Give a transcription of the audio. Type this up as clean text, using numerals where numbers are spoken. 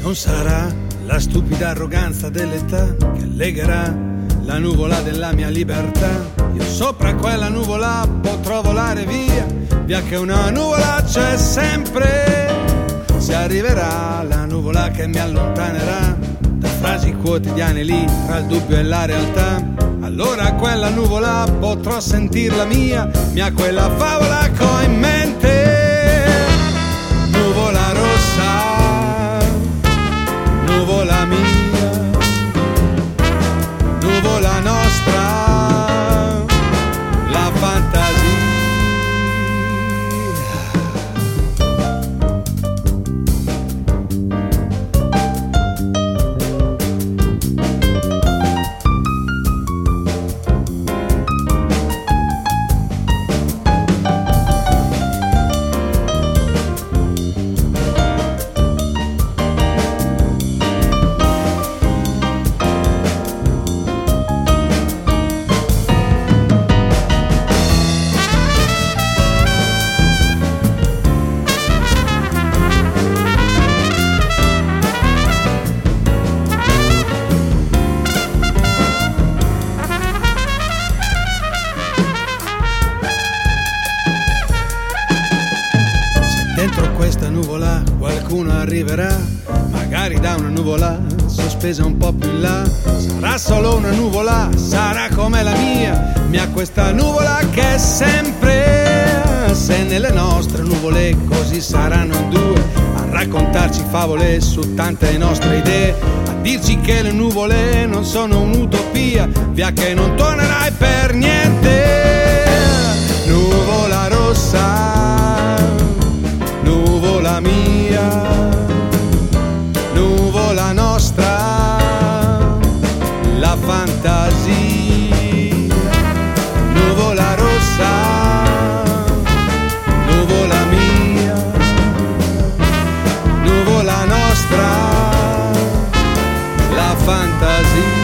Non sarà la stupida arroganza dell'età che legherà la nuvola della mia libertà. Io sopra quella nuvola potrò volare via, via che una nuvola c'è sempre. Se arriverà la nuvola che mi allontanerà da frasi quotidiane lì tra il dubbio e la realtà, allora quella nuvola potrò sentirla mia quella favola che ho in mente. Nuvola rossa, nuvola mia, nuvola nostra, la fantasia. Dentro questa nuvola qualcuno arriverà, magari da una nuvola sospesa un po' più in là. Sarà solo una nuvola, sarà come la mia questa nuvola che è sempre. Se nelle nostre nuvole così saranno in due, a raccontarci favole su tante nostre idee, a dirci che le nuvole non sono un'utopia, via che non tornerai per niente. Nuvola rossa, nuvola mia, nuvola nostra, la fantasia. Nuvola rossa, nuvola mia, nuvola nostra, la fantasia.